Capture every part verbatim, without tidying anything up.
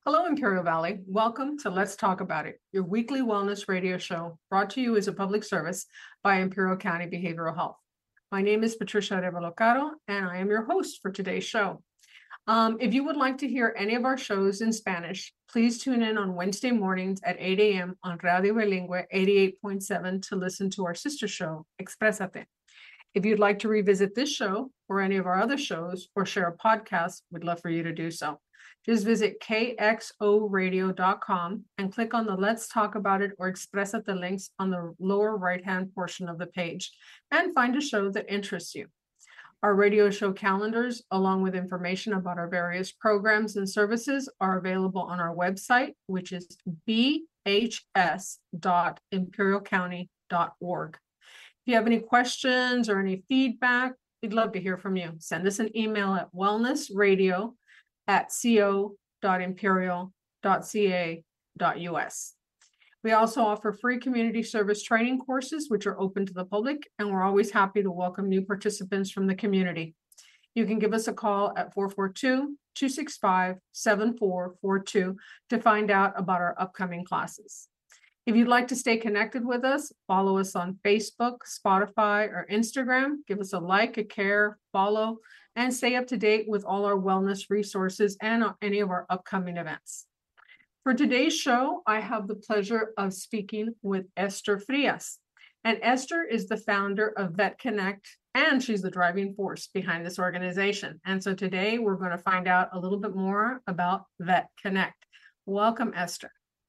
Hello, Imperial Valley. Welcome to Let's Talk About It, your weekly wellness radio show brought to you as a public service by Imperial County Behavioral Health. My name is Patricia Revolocaro, and I am your host for today's show. Um, if you would like to hear any of our shows in Spanish, please tune in on Wednesday mornings at eight a.m. on Radio Bilingüe eighty-eight point seven to listen to our sister show, Exprésate. If you'd like to revisit this show or any of our other shows or share a podcast, we'd love for you to do so. Just visit k x o radio dot com and click on the Let's Talk About It or Exprésate links on the lower right-hand portion of the page and find a show that interests you. Our radio show calendars, along with information about our various programs and services, are available on our website, which is b h s dot imperial county dot org. If you have any questions or any feedback, we'd love to hear from you. Send us an email at wellnessradio at co dot imperial dot c a dot u s. We also offer free community service training courses, which are open to the public, and we're always happy to welcome new participants from the community. You can give us a call at four four two, two six five, seven four four two to find out about our upcoming classes. If you'd like to stay connected with us, follow us on Facebook, Spotify, or Instagram. Give us a like, a care, follow, and stay up to date with all our wellness resources and any of our upcoming events. For today's show, I have the pleasure of speaking with Esther Frias. And Esther is the founder of Vet Connect, and she's the driving force behind this organization. And so today we're going to find out a little bit more about Vet Connect. Welcome, Esther.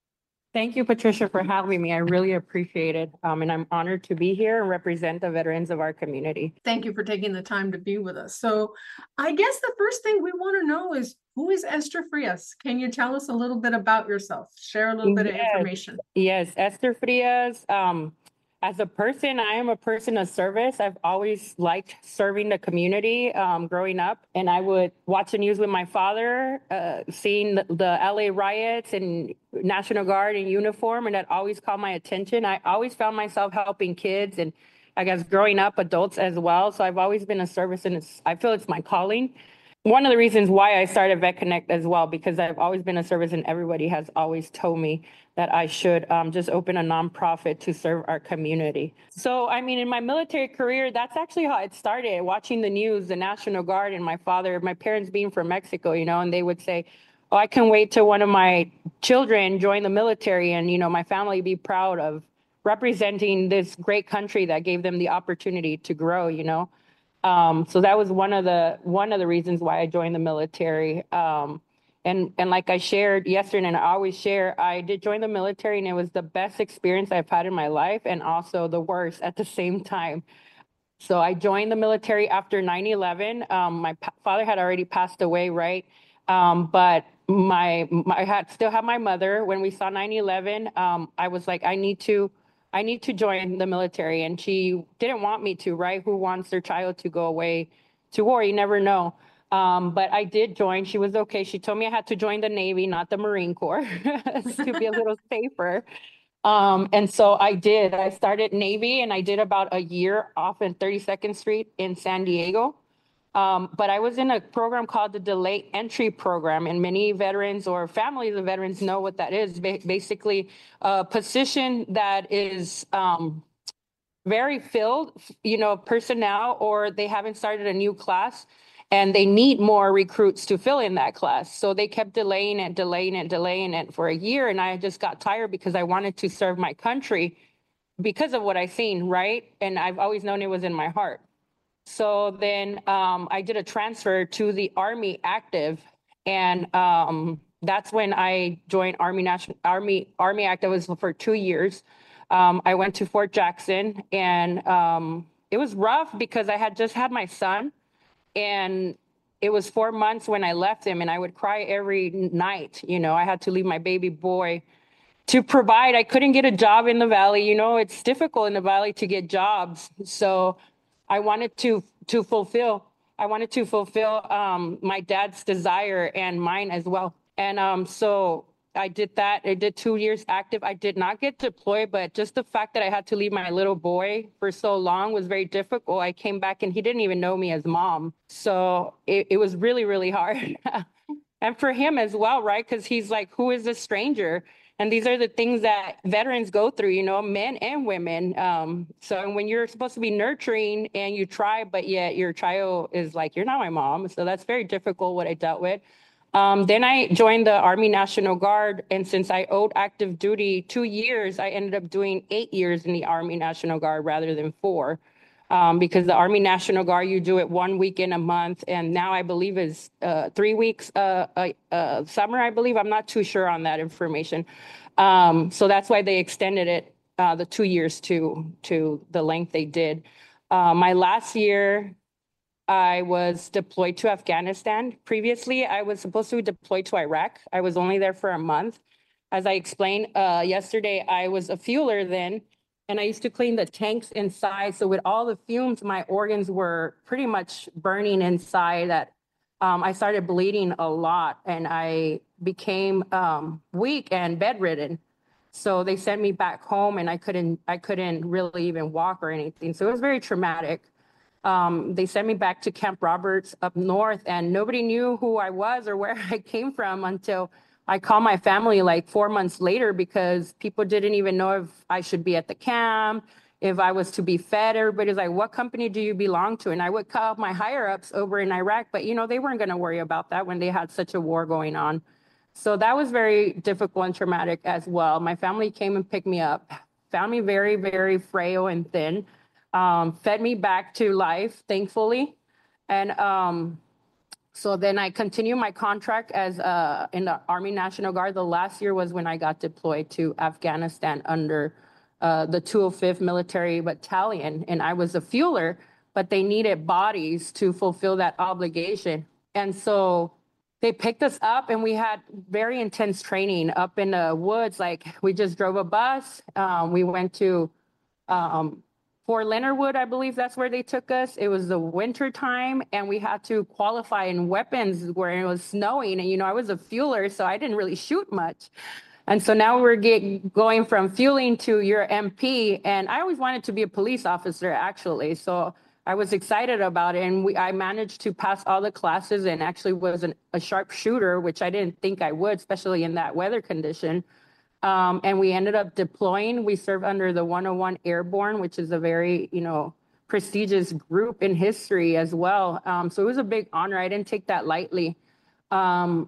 Thank you, Patricia, for having me. I really appreciate it. Um, and I'm honored to be here and represent the veterans of our community. Thank you for taking the time to be with us. So I guess the first thing we want to know is, who is Esther Frias? Can you tell us a little bit about yourself? Share a little bit Yes. of information. Yes, Esther Frias. Um, as a person, I am a person of service. I've always liked serving the community um, growing up. And I would watch the news with my father, uh, seeing the, the L A riots and National Guard in uniform, and that always caught my attention. I always found myself helping kids and I guess growing up adults as well. So I've always been a service, and it's, I feel it's my calling. One of the reasons why I started Vet Connect as well, because I've always been a service and everybody has always told me that I should um, just open a nonprofit to serve our community. So, I mean, in my military career, that's actually how it started, watching the news, the National Guard, and my father, my parents being from Mexico, you know, and they would say, oh, I can wait till one of my children join the military and, you know, my family be proud of representing this great country that gave them the opportunity to grow, you know. Um, so that was one of the one of the reasons why I joined the military. Um, and and like I shared yesterday, and I always share, I did join the military, and it was the best experience I've had in my life, and also the worst at the same time. So I joined the military after nine eleven. Um, my pa- father had already passed away, right? Um, but my, my I had still had my mother when we saw nine eleven. Um, I was like, I need to. I need to join the military. And she didn't want me to, right? Who wants their child to go away to war? You never know. Um, but I did join. She was okay. She told me I had to join the Navy, not the Marine Corps, to be a little safer. Um, and so I did. I started Navy and I did about a year off in thirty-second Street in San Diego. Um, but I was in a program called the Delayed Entry Program, and many veterans or families of veterans know what that is. Ba- basically, a position that is um, very filled, you know, personnel, or they haven't started a new class, and they need more recruits to fill in that class. So they kept delaying it, delaying it, delaying it for a year, and I just got tired because I wanted to serve my country because of what I seen, right? And I've always known it was in my heart. So then um, I did a transfer to the Army active, and um, that's when I joined Army National Army Army active. Was for two years. Um, I went to Fort Jackson, and um, it was rough because I had just had my son, and it was four months when I left him, and I would cry every night. You know, I had to leave my baby boy to provide. I couldn't get a job in the Valley. You know, it's difficult in the Valley to get jobs. So I wanted to to fulfill. I wanted to fulfill um, my dad's desire and mine as well. And um, so I did that. I did two years active. I did not get deployed, but just the fact that I had to leave my little boy for so long was very difficult. I came back and he didn't even know me as mom. So it, it was really, really hard. And for him as well, right? Because he's like, who is this stranger? And these are the things that veterans go through, you know, men and women. Um, so when you're supposed to be nurturing and you try, but yet your child is like, you're not my mom. So that's very difficult what I dealt with. Um, then I joined the Army National Guard. And since I owed active duty two years, I ended up doing eight years in the Army National Guard rather than four. Um, because the Army National Guard, you do it one week in a month, and now I believe is uh, three weeks uh, uh, uh, summer, I believe. I'm not too sure on that information. Um, so that's why they extended it, uh, the two years to, to the length they did. Uh, my last year, I was deployed to Afghanistan. Previously, I was supposed to be deployed to Iraq. I was only there for a month. As I explained uh, yesterday, I was a fueler then, and I used to clean the tanks inside. So with all the fumes, my organs were pretty much burning inside. That um, I started bleeding a lot, and I became um, weak and bedridden. So they sent me back home, and I couldn't, I couldn't really even walk or anything. So it was very traumatic. Um, they sent me back to Camp Roberts up north, and nobody knew who I was or where I came from until I called my family like four months later, because people didn't even know if I should be at the camp, if I was to be fed. Everybody's like, what company do you belong to? And I would call my higher ups over in Iraq, but you know, they weren't going to worry about that when they had such a war going on. So that was very difficult and traumatic as well. My family came and picked me up, found me very, very frail and thin. Um, fed me back to life, thankfully. And um, so then I continued my contract as uh, in the Army National Guard. The last year was when I got deployed to Afghanistan under uh, the two oh fifth Military Battalion. And I was a fueler, but they needed bodies to fulfill that obligation. And so they picked us up, and we had very intense training up in the woods. Like, we just drove a bus. Um, we went to um, Fort Leonard Wood, I believe that's where they took us. It was the winter time, and we had to qualify in weapons where it was snowing. And, you know, I was a fueler, so I didn't really shoot much. And so now we're get, going from fueling to your M P. And I always wanted to be a police officer, actually. So I was excited about it. And we, I managed to pass all the classes and actually was an, a sharpshooter, which I didn't think I would, especially in that weather condition. Um, and we ended up deploying. We served under the one oh one Airborne, which is a very, you know, prestigious group in history as well. Um, so it was a big honor. I didn't take that lightly. Um,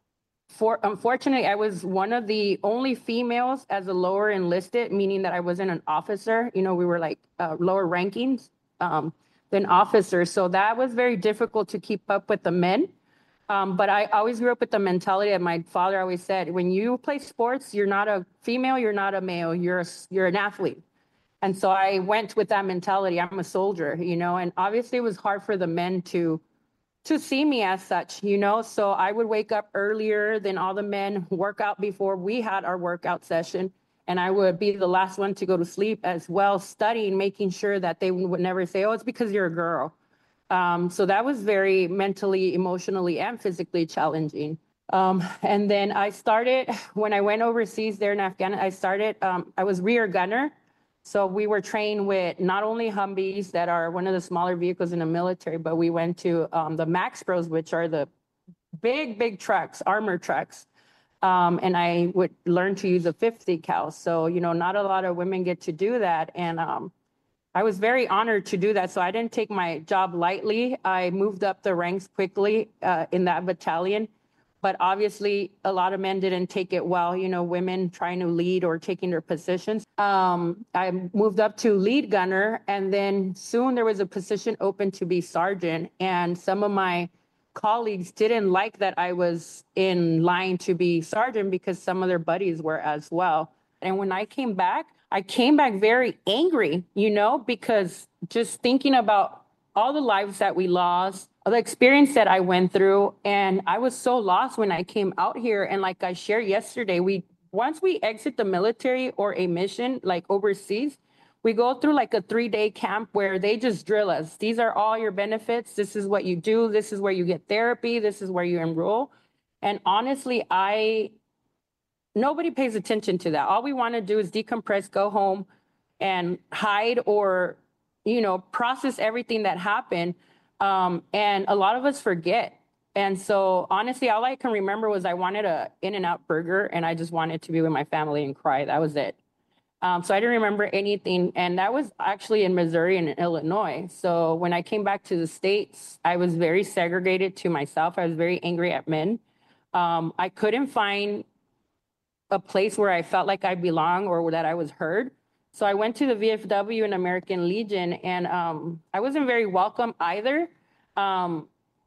for unfortunately, I was one of the only females as a lower enlisted, meaning that I wasn't an officer. You know, we were like uh, lower rankings um, than officers. So that was very difficult to keep up with the men. Um, but I always grew up with the mentality that my father always said: when you play sports, you're not a female, you're not a male, you're a, you're an athlete. And so I went with that mentality. I'm a soldier, you know, and obviously it was hard for the men to to see me as such, you know. So I would wake up earlier than all the men, work out before we had our workout session. And I would be the last one to go to sleep as well, studying, making sure that they would never say, oh, it's because you're a girl. Um, so that was very mentally, emotionally, and physically challenging. Um, and then I started, when I went overseas there in Afghanistan, I started, um, I was rear gunner. So we were trained with not only Humvees that are one of the smaller vehicles in the military, but we went to um, the Max Pros, which are the big, big trucks, armor trucks. Um, and I would learn to use a fifty cal. So, you know, not a lot of women get to do that. And um, I was very honored to do that. So I didn't take my job lightly. I moved up the ranks quickly uh, in that battalion. But obviously, a lot of men didn't take it well, you know, women trying to lead or taking their positions. Um, I moved up to lead gunner, and then soon there was a position open to be sergeant. And some of my colleagues didn't like that I was in line to be sergeant because some of their buddies were as well. And when I came back, I came back very angry, you know, because just thinking about all the lives that we lost, the experience that I went through, and I was so lost when I came out here. And like I shared yesterday, we once we exit the military or a mission like overseas, we go through like a three-day camp where they just drill us. These are all your benefits. This is what you do. This is where you get therapy. This is where you enroll. And honestly, I nobody pays attention to that. All we want to do is decompress, go home, and hide or, you know, process everything that happened. Um, and a lot of us forget. And so honestly, all I can remember was I wanted a In-N-Out burger and I just wanted to be with my family and cry. That was it. Um, so I didn't remember anything. And that was actually in Missouri and in Illinois. So when I came back to the States, I was very segregated to myself. I was very angry at men. Um, I couldn't find a place where I felt like I belong or that I was heard. So I went to the V F W and American Legion, and um, I wasn't very welcome either. Um,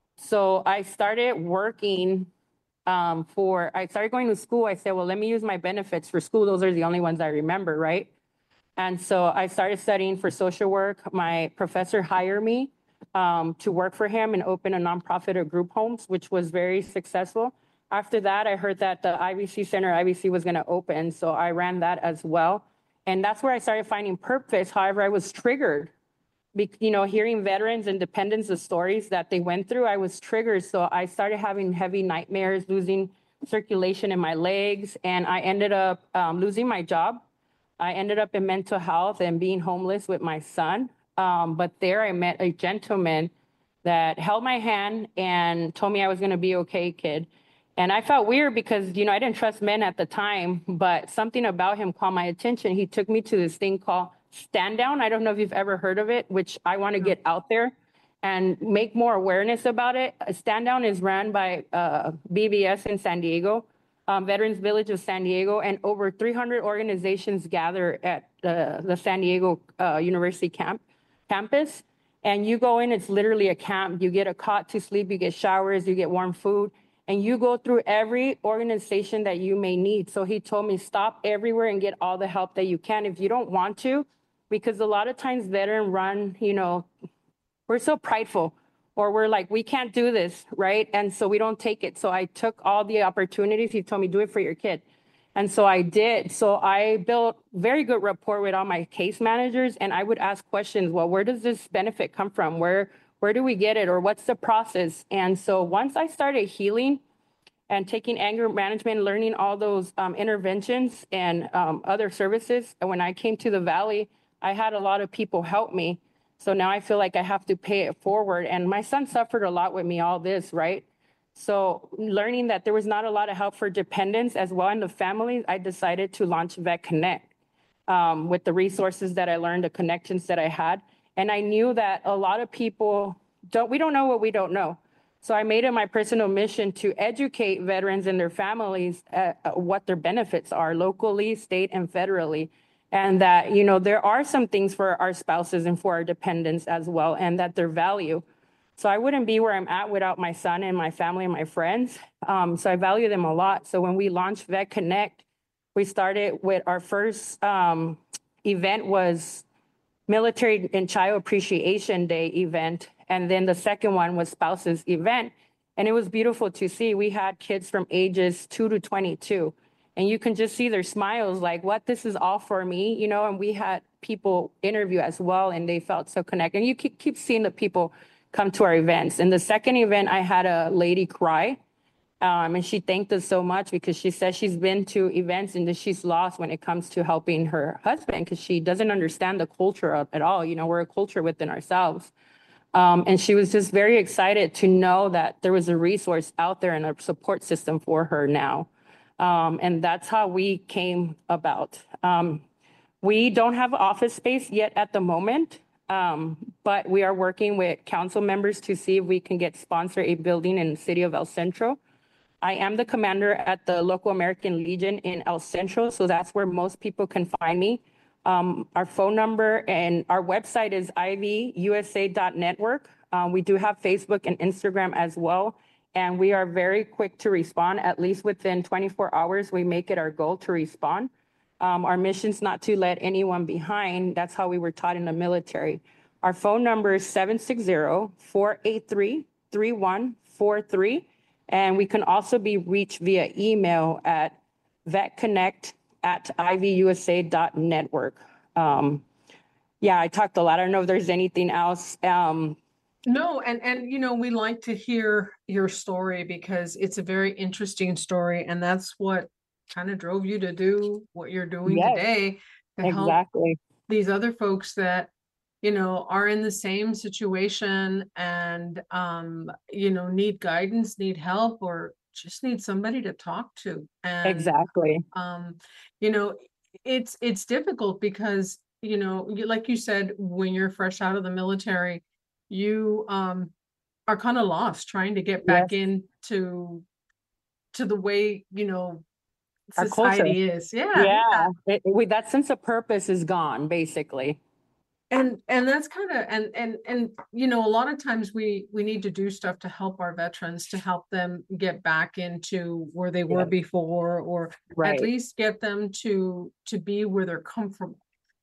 so I started working um, for, I started going to school. I said, well, let me use my benefits for school. Those are the only ones I remember, right? And so I started studying for social work. My professor hired me um, to work for him and open a nonprofit of group homes, which was very successful. After that, I heard that the I B C Center, I B C was going to open. So I ran that as well. And that's where I started finding purpose. However, I was triggered. Be, you know, hearing veterans and dependents, the stories that they went through, I was triggered. So I started having heavy nightmares, losing circulation in my legs, and I ended up um, losing my job. I ended up in mental health and being homeless with my son. Um, but there I met a gentleman that held my hand and told me I was going to be okay, kid. And I felt weird because, you know, I didn't trust men at the time, but something about him caught my attention. He took me to this thing called Stand Down. I don't know if you've ever heard of it, which I want to get out there and make more awareness about it. Stand Down is run by uh, B B S in San Diego, um, Veterans Village of San Diego, and over three hundred organizations gather at uh, the San Diego uh, University camp campus. And you go in, it's literally a camp. You get a cot to sleep, you get showers, you get warm food, and you go through every organization that you may need. So he told me, stop everywhere and get all the help that you can if you don't want to, because a lot of times veteran run, you know, we're so prideful, or we're like, we can't do this, right? And so we don't take it. So I took all the opportunities. He told me, do it for your kid. And so I did. So I built very good rapport with all my case managers, and I would ask questions. Well, where does this benefit come from? Where where do we get it, or what's the process? And so once I started healing and taking anger management, learning all those um, interventions and um, other services, and when I came to the Valley, I had a lot of people help me. So now I feel like I have to pay it forward. And my son suffered a lot with me, all this, right? So learning that there was not a lot of help for dependents as well in the families, I decided to launch Vet Connect um, with the resources that I learned, the connections that I had. And I knew that a lot of people don't, we don't know what we don't know. So I made it my personal mission to educate veterans and their families at what their benefits are locally, state, and federally. And that, you know, there are some things for our spouses and for our dependents as well, and that they're value. So I wouldn't be where I'm at without my son and my family and my friends. Um, so I value them a lot. So when we launched Vet Connect, we started with our first um, event was Military and Child Appreciation Day event. And then the second one was Spouses event. And it was beautiful to see. We had kids from ages two to twenty-two. And you can just see their smiles like, what, this is all for me, you know? And we had people interview as well, and they felt so connected. And you keep, keep seeing the people come to our events. In the second event, I had a lady cry. Um, and she thanked us so much because she says she's been to events and that she's lost when it comes to helping her husband because she doesn't understand the culture of, at all. You know, we're a culture within ourselves. Um, and she was just very excited to know that there was a resource out there and a support system for her now. Um, and that's how we came about. Um, we don't have office space yet at the moment, um, but we are working with council members to see if we can get sponsor a building in the city of El Centro. I am the commander at the local American Legion in El Centro, so that's where most people can find me. Um, our phone number and our website is I V U S A dot network. Um, we do have Facebook and Instagram as well, and we are very quick to respond. At least within twenty-four hours, we make it our goal to respond. Um, our mission's not to let anyone behind. That's how we were taught in the military. Our phone number is seven six zero, four eight three, three one four three. And we can also be reached via email at vetconnect at I V U S A dot network. Um, yeah, I talked a lot. I don't know if there's anything else. Um, No, and and you know, we like to hear your story because it's a very interesting story, and that's what kind of drove you to do what you're doing yes, today to help exactly. these other folks that you know, are in the same situation and, um, you know, need guidance, need help, or just need somebody to talk to. And, Exactly. um, you know, it's it's difficult because, you know, you, like you said, when you're fresh out of the military, you um are kind of lost trying to get back Yes. into to the way, you know, Our culture. society is. Yeah, yeah. Yeah. It, we, that sense of purpose is gone, basically. And and that's kind of and and and you know, a lot of times we we need to do stuff to help our veterans, to help them get back into where they were Yeah. before, or at Right. least get them to to be where they're comfortable.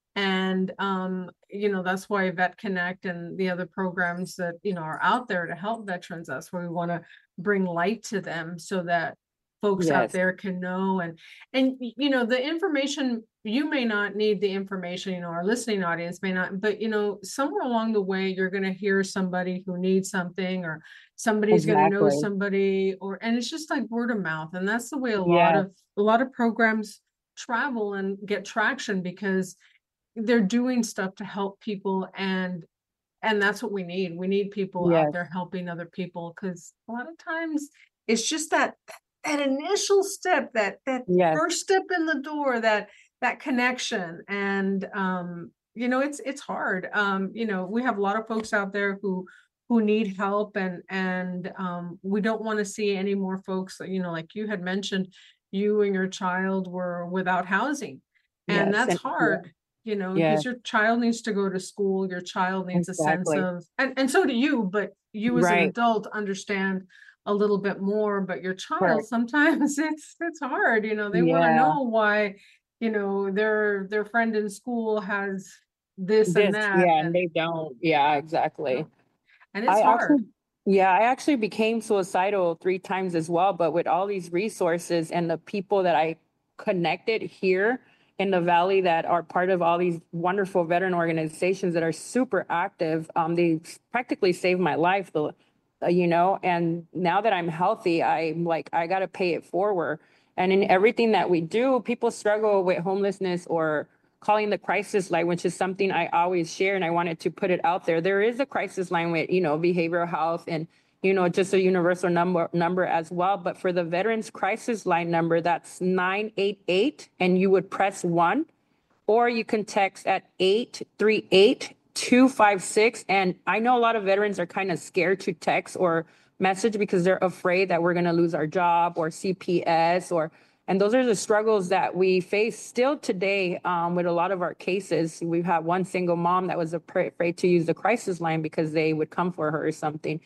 And um, you know, that's why Vet Connect and the other programs that, you know, are out there to help veterans, that's where we want to bring light to them so that folks out Yes. there can know. and and you know, the information, you may not need the information, you know, our listening audience may not, but you know, somewhere along the way you're going to hear somebody who needs something, or somebody's going to know Exactly. somebody, or and it's just like word of mouth. And that's the way a lot Yes. of a lot of programs travel and get traction, because they're doing stuff to help people. and and that's what we need. We need people out Yes. there helping other people, because a lot of times it's just that that initial step, that that Yes. first step in the door, that that connection. And um you know, it's it's hard. Um you know, we have a lot of folks out there who who need help, and and um we don't want to see any more folks, you know, like you had mentioned, you and your child were without housing, and Yes. that's And yeah. hard, you know, Yeah. because your child needs to go to school, your child needs a sense Exactly. of, and, and so do you, but you as an Right. adult understand a little bit more. But your child, Correct. sometimes it's it's hard, you know, they want to Yeah. know why, you know, their their friend in school has this and This, that, yeah, and and they don't. Yeah, exactly. and it's I hard. actually, yeah, I actually became suicidal three times as well. But with all these resources and the people that I connected here in the Valley that are part of all these wonderful veteran organizations that are super active, um, they practically saved my life, the, uh, you know, and now that I'm healthy, I'm like, I got to pay it forward. And in everything that we do, people struggle with homelessness or calling the crisis line, which is something I always share, and I wanted to put it out there. There is a crisis line with, you know, behavioral health and, you know, just a universal number number as well. But for the Veterans Crisis Line number, that's nine eight eight, and you would press one, or you can text at eight three eight two five six. And I know a lot of veterans are kind of scared to text or message because they're afraid that we're going to lose our job or C P S, or and those are the struggles that we face still today, um, with a lot of our cases. We've had one single mom that was afraid to use the crisis line because they would come for her or something.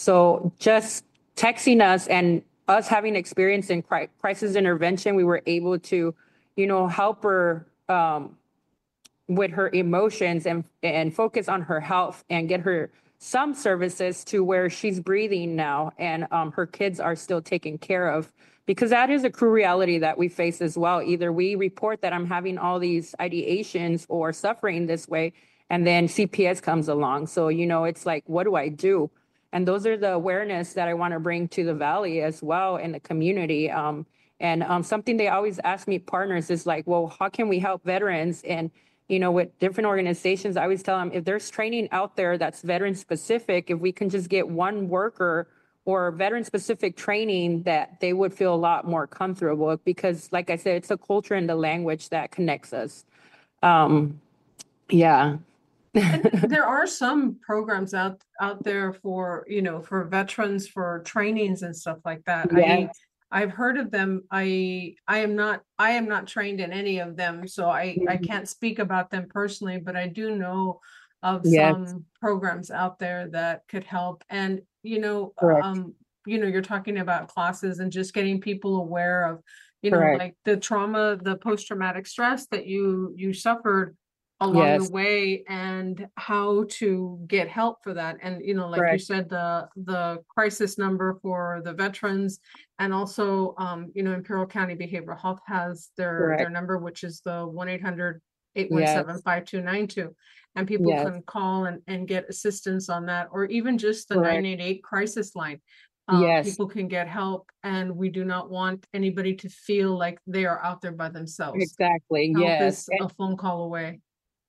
So just texting us and us having experience in cri- crisis intervention, we were able to, you know, help her um, with her emotions and and focus on her health and get her some services to where she's breathing now, and um, her kids are still taken care of, because that is a cruel reality that we face as well. Either we report that I'm having all these ideations or suffering this way, and then C P S comes along. So, you know, it's like, what do I do? And those are the awareness that I want to bring to the Valley as well in the community. Um, and um, something they always ask me, partners, is like, well, how can we help veterans? And you know, with different organizations, I always tell them, if there's training out there that's veteran specific, if we can just get one worker or veteran specific training, that they would feel a lot more comfortable, because like I said, it's the culture and the language that connects us. Um, yeah. And there are some programs out out there for, you know, for veterans, for trainings and stuff like that. I Yes. I've heard of them. I I am not I am not trained in any of them, so I I Mhm. can't speak about them personally, but I do know of Yes. some programs out there that could help. And you know, Correct. um, you know, you're talking about classes and just getting people aware of, you know, Correct. like the trauma, the post-traumatic stress that you you suffered along the Yes. way, and how to get help for that. And you know, like you Correct. said, the the crisis number for the veterans, and also um you know, Imperial County Behavioral Health has their their Correct. number, which is the one eight hundred eight one seven Yes. five two nine two, and people Yes. can call and and get assistance on that, or even just the Correct. nine eight eight crisis line. Um, Yes. people can get help, and we do not want anybody to feel like they are out there by themselves. Exactly. Help Yes. is And a phone call away.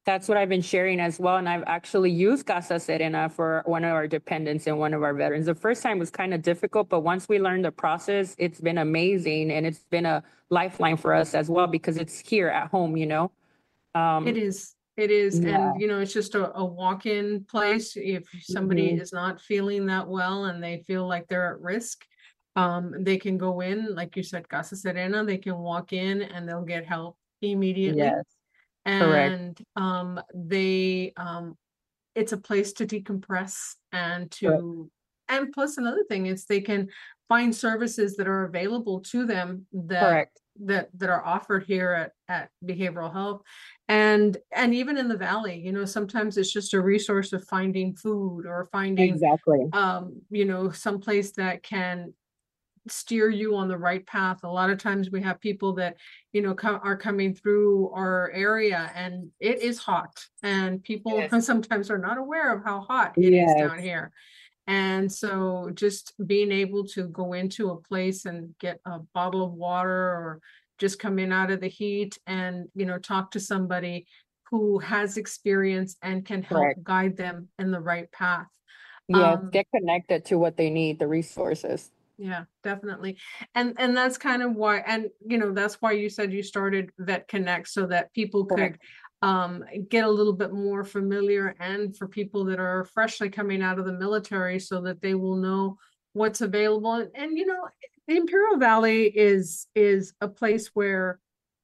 That's what I've been sharing as well. And I've actually used Casa Serena for one of our dependents and one of our veterans. The first time was kind of difficult, but once we learned the process, it's been amazing. And it's been a lifeline for us as well because it's here at home, you know? Um, It is, it is, yeah, and you know, it's just a, a walk-in place. If somebody mhm, is not feeling that well and they feel like they're at risk, um, they can go in, like you said, Casa Serena, they can walk in and they'll get help immediately. yes, correct, And um, they, um, it's a place to decompress and correct, to, and plus another thing is they can find services that are available to them that correct. that that are offered here at at behavioral health. And and even in the valley, you know, sometimes it's just a resource of finding food or finding Exactly. um you know, someplace that can steer you on the right path. A lot of times we have people that, you know, come are coming through our area and it is hot, and people Yes, sometimes are not aware of how hot it is down yes, here. And so just being able to go into a place and get a bottle of water or just come in out of the heat and, you know, talk to somebody who has experience and can help correct. guide them in the right path. Yes, Um, get connected to what they need, the resources. Yeah, definitely. And and that's kind of why, and you know, that's why you said you started Vet Connect so that people could Correct. um get a little bit more familiar, and for people that are freshly coming out of the military so that they will know what's available. And, and you know, the Imperial Valley is is a place where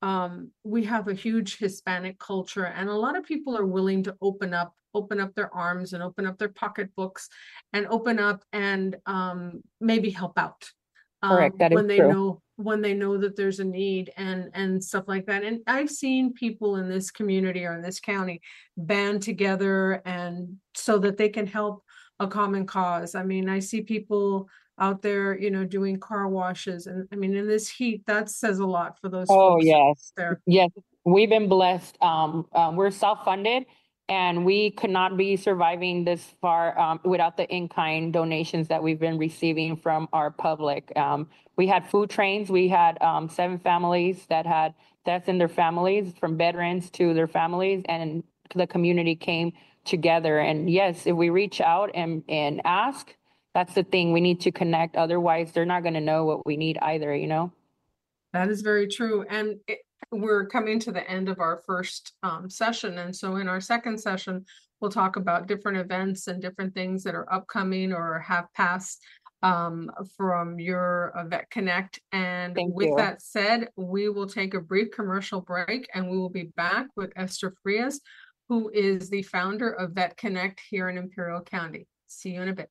um we have a huge Hispanic culture, and a lot of people are willing to open up open up their arms and open up their pocketbooks and open up and um, maybe help out Correct. um, That is when they true. know when they know that there's a need and and stuff like that. And I've seen people in this community or in this county band together and so that they can help a common cause. I mean, I see people out there, you know, doing car washes, and I mean, in this heat, that says a lot for those Oh, folks yes. there. Yes. We've been blessed. Um, um, we're self-funded and we could not be surviving this far um, without the in-kind donations that we've been receiving from our public. Um, we had food trains. We had um, seven families that had deaths in their families, from veterans to their families, and the community came together. And yes, if we reach out and, and ask, that's the thing. We need to connect. Otherwise, they're not going to know what we need either, you know? That is very true. And it, we're coming to the end of our first um, session. And so in our second session, we'll talk about different events and different things that are upcoming or have passed um, from your uh, Vet Connect. And Thank with you. that said, we will take a brief commercial break and we will be back with Esther Frias, who is the founder of Vet Connect here in Imperial County. See you in a bit.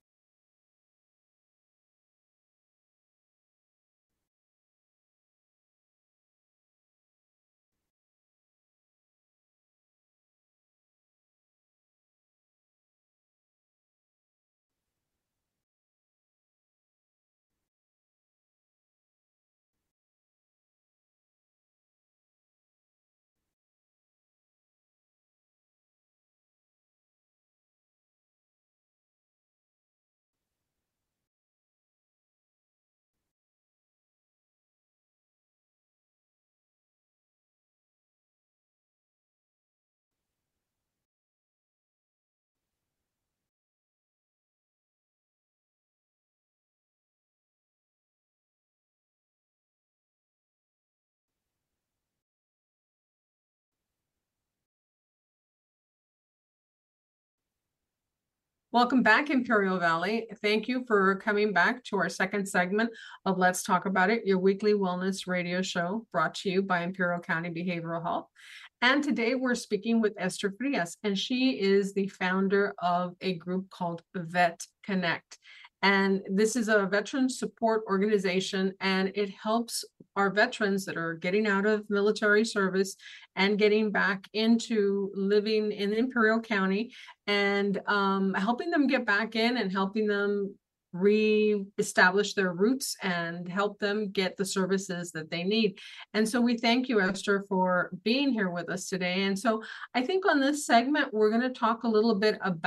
Welcome back, Imperial Valley. Thank you for coming back to our second segment of Let's Talk About It, your weekly wellness radio show brought to you by Imperial County Behavioral Health. And today we're speaking with Esther Frias, and she is the founder of a group called Vet Connect. And this is a veteran support organization, and it helps our veterans that are getting out of military service and getting back into living in Imperial County, and um, helping them get back in and helping them re-establish their roots and help them get the services that they need. And so we thank you, Esther, for being here with us today. And so I think on this segment, we're going to talk a little bit about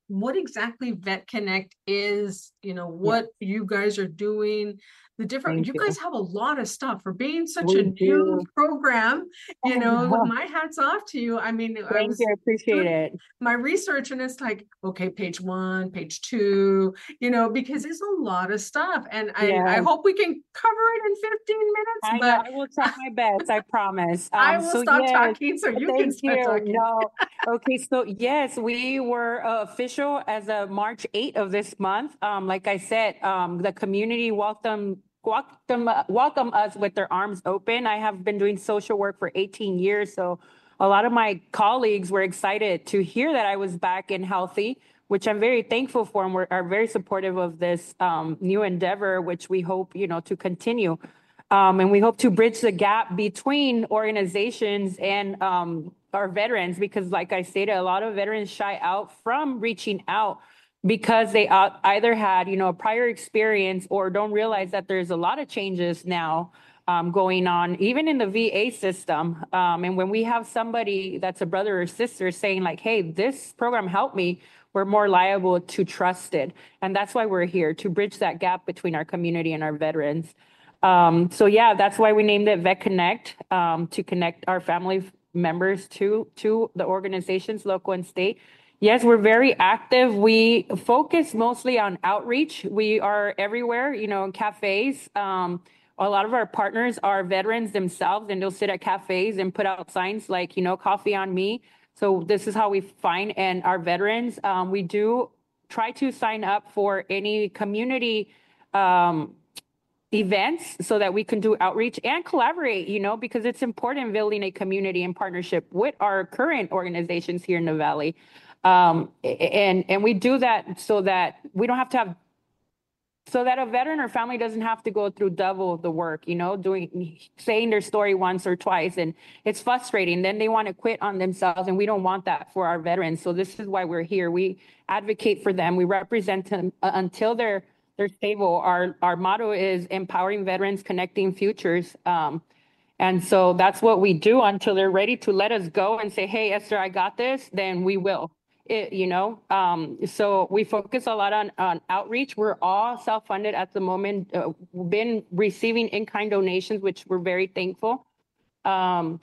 what exactly Vet Connect is, you know, what you guys are doing, the different, Thank you guys you. have a lot of stuff for being such We a new do. program, you know, my hat's off to you. I mean, I Thank you. was I appreciate doing it. my research and it's like, okay, page one, page two, you know, because it's a lot of stuff. And I, I Yeah. hope we can cover it in fifteen minutes, I know. but I will try my best. I promise. I Um, will so stop yes, talking so you can thank start you. talking. No. Okay. So yes, we were uh, official as of March eighth of this month. Um, like I said, um, the community welcome, welcome, welcome us with their arms open. I have been doing social work for eighteen years. So a lot of my colleagues were excited to hear that I was back and healthy, which I'm very thankful for, and we are very supportive of this um, new endeavor, which we hope, you know, to continue. Um, and we hope to bridge the gap between organizations and um, our veterans, because like I stated, a lot of veterans shy out from reaching out because they uh, either had, you know, a prior experience or don't realize that there's a lot of changes now um, going on, even in the V A system. Um, and when we have somebody that's a brother or sister saying like, hey, this program helped me, we're more liable to trust it. And that's why we're here, to bridge that gap between our community and our veterans. Um, so yeah, that's why we named it Vet Connect, um, to connect our family members to, to the organizations, local and state. Yes, we're very active. We focus mostly on outreach. We are everywhere, you know, in cafes. Um, a lot of our partners are veterans themselves, and they'll sit at cafes and put out signs like, you know, coffee on me. So this is how we find and our veterans. Um, we do try to sign up for any community um, events so that we can do outreach and collaborate, you know, because it's important building a community in partnership with our current organizations here in the Valley. Um, and, and we do that so that we don't have to have, so that a veteran or family doesn't have to go through double the work, you know, doing, saying their story once or twice. And it's frustrating. Then they want to quit on themselves, and we don't want that for our veterans. So this is why we're here. We advocate for them. We represent them uh, until they're they're stable. Our our motto is empowering veterans, connecting futures. Um, and so that's what we do until they're ready to let us go and say, hey, Esther, I got this, then we will. It, you know, um, so we focus a lot on, on outreach. We're all self-funded at the moment, uh, been receiving in-kind donations, which we're very thankful. Um,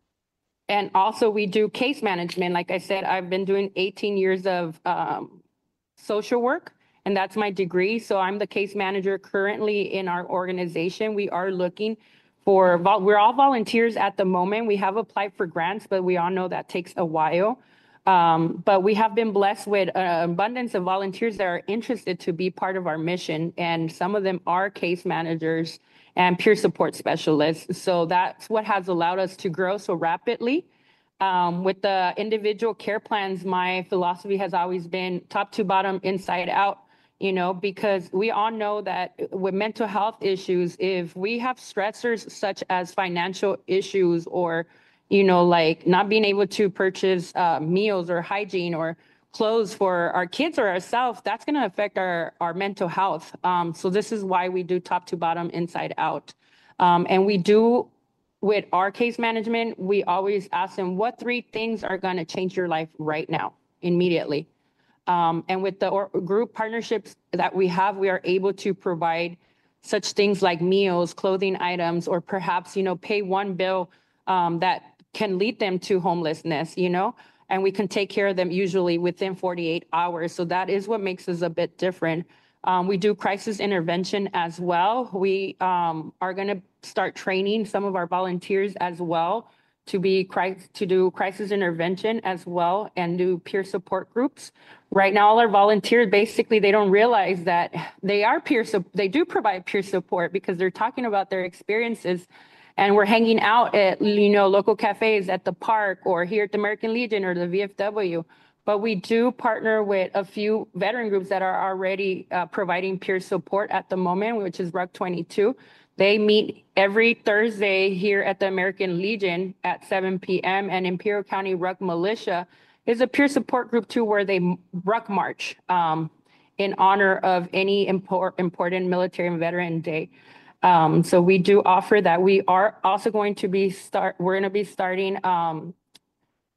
and also we do case management. Like I said, I've been doing eighteen years of um, social work, and that's my degree. So I'm the case manager currently in our organization. We are looking for, we're all volunteers at the moment. We have applied for grants, but we all know that takes a while. Um, but we have been blessed with an abundance of volunteers that are interested to be part of our mission. And some of them are case managers and peer support specialists. So that's what has allowed us to grow so rapidly. Um, with the individual care plans, my philosophy has always been top to bottom, inside out, you know, because we all know that with mental health issues, if we have stressors such as financial issues or, you know, like not being able to purchase uh, meals or hygiene or clothes for our kids or ourselves, that's going to affect our, our mental health. Um, so this is why we do top to bottom, inside out. Um, and we do, with our case management, we always ask them, what three things are going to change your life right now, immediately? Um, and with the or, group partnerships that we have, we are able to provide such things like meals, clothing items, or perhaps, you know, pay one bill um, that can lead them to homelessness, you know, and we can take care of them usually within forty-eight hours. So that is what makes us a bit different. Um, we do crisis intervention as well. We um, are going to start training some of our volunteers as well to be to do crisis intervention as well and do peer support groups. Right now, all our volunteers, basically, they don't realize that they are peer, they do provide peer support because they're talking about their experiences. And we're hanging out at, you know, local cafes at the park or here at the American Legion or the V F W. But we do partner with a few veteran groups that are already uh, providing peer support at the moment, which is RUC twenty-two. They meet every Thursday here at the American Legion at seven p m and Imperial County RUC Militia is a peer support group too, where they RUC march um, in honor of any impor important military and veteran day. Um, so we do offer that. We are also going to be start. We're going to be starting um,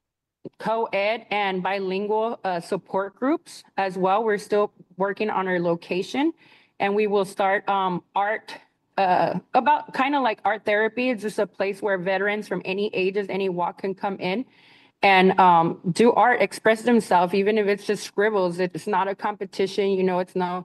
co-ed and bilingual uh, support groups as well. We're still working on our location, and we will start um, art, uh, about kind of like art therapy. It's just a place where veterans from any ages, any walk can come in and um, do art, express themselves, even if it's just scribbles. It's not a competition, you know, it's no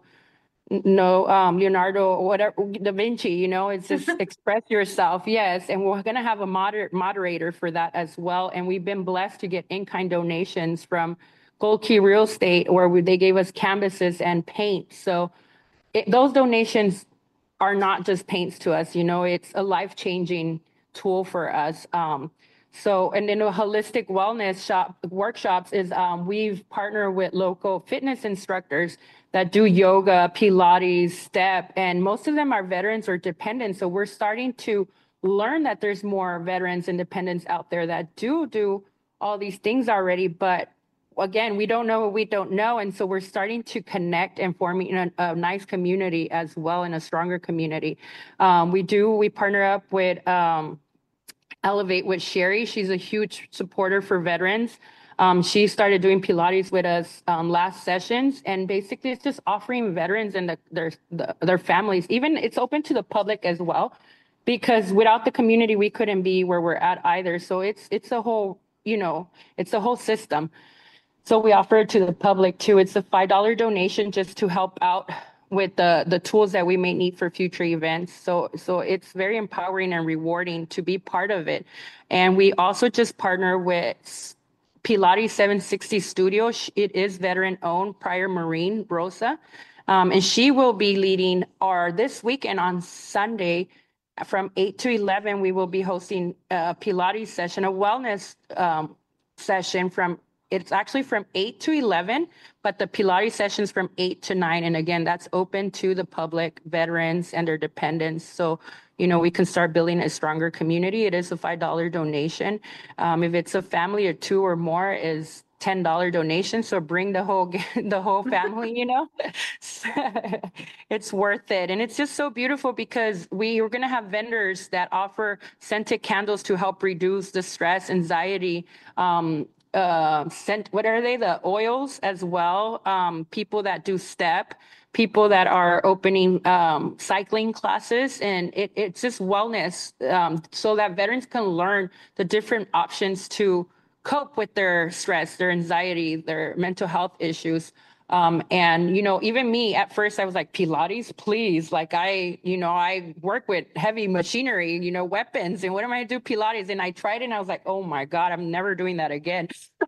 no, um, Leonardo, or whatever, Da Vinci, you know, it's just express yourself. Yes. And we're going to have a moder moderator for that as well. And we've been blessed to get in-kind donations from Gold Key Real Estate, where we, they gave us canvases and paint. So it, those donations are not just paints to us, you know, it's a life-changing tool for us. Um, so, and then a holistic wellness shop workshops is um, we've partnered with local fitness instructors that do yoga, Pilates, step, and most of them are veterans or dependents. So we're starting to learn that there's more veterans and dependents out there that do do all these things already, but again, we don't know what we don't know. And so we're starting to connect and forming a, a nice community as well, and a stronger community. Um, we do, we partner up with um, Elevate with Sherry. She's a huge supporter for veterans. Um, she started doing Pilates with us um, last sessions, and basically it's just offering veterans and the, their the, their families, even it's open to the public as well, because without the community we couldn't be where we're at either. So it's it's a whole, you know, it's a whole system. So we offer it to the public too. It's a five dollar donation just to help out with the, the tools that we may need for future events. So, so it's very empowering and rewarding to be part of it. And we also just partner with Pilates seven sixty Studio. It is veteran owned, prior Marine, Rosa. Um, and she will be leading our this weekend on Sunday from eight to eleven. We will be hosting a Pilates session, a wellness um, session from it's actually from eight to eleven, but the Pilates sessions from eight to nine. And again, that's open to the public, veterans and their dependents. So, you know, we can start building a stronger community. It is a five dollar donation. Um, if it's a family of two or more, is ten dollar donation. So bring the whole, the whole family, you know, it's worth it. And it's just so beautiful because we are going to have vendors that offer scented candles to help reduce the stress, anxiety, um, uh, scent, what are they? The oils as well. Um, people that do step, people that are opening um, cycling classes, and it, it's just wellness um, so that veterans can learn the different options to cope with their stress, their anxiety, their mental health issues. Um, and, you know, even me at first, I was like, Pilates, please. Like I, you know, I work with heavy machinery, you know, weapons, and what am I to do Pilates? And I tried it and I was like, oh my God, I'm never doing that again.